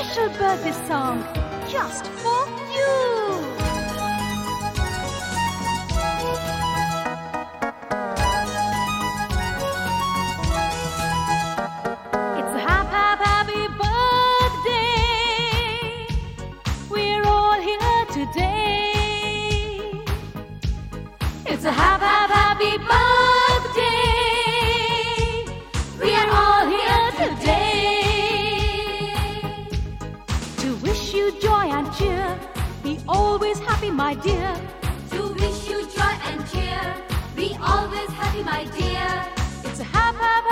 special birthday song just for you. It's a happy birthday. We're all here today. It's a happy birthday. We are all here today to wish you joy and cheer. Be always happy, my dear. To wish you joy and cheer. Be always happy, my dear. It's a happy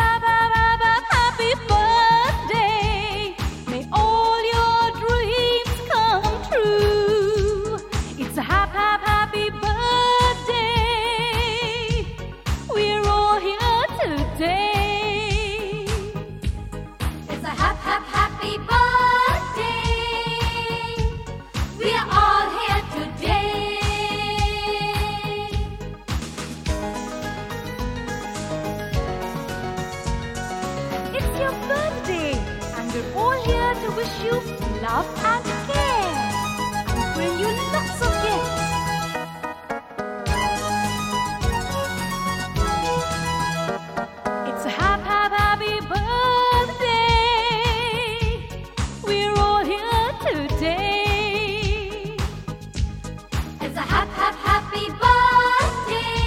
birthday. May all your dreams come true. It's a happy birthday. We're all here today. It's a happy birthday. We are all here today. It's your birthday, and we're all here to wish you love and care, and bring you lots of gifts. It's a happy birthday. We're all here today. It's a happy birthday.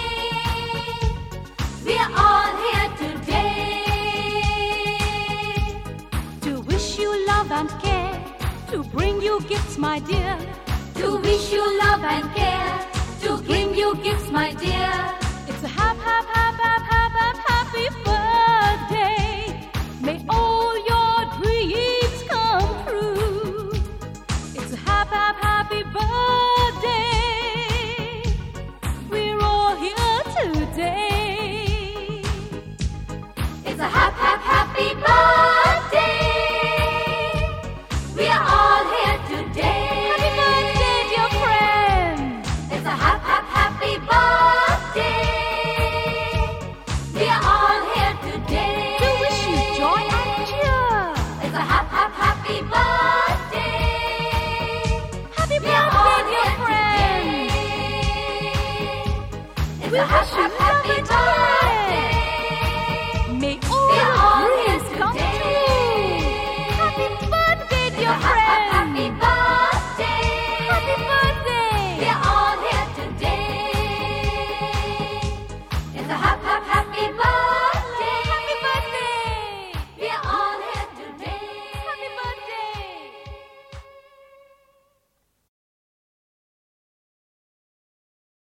We are all here today. To wish you love and care, to bring you gifts, my dear. To wish you love and care. To bring you gifts, my dear. It's a happy birthday. May all your dreams come true. It's a happy birthday. We're all here today. It's a happy birthday. We are all here today. Happy birthday, dear friend. It's a happy birthday. We are all here today. To wish you joy and cheer. It's a happy birthday. Happy We are all birthday, dear here friend. today. It's We a wish you love happy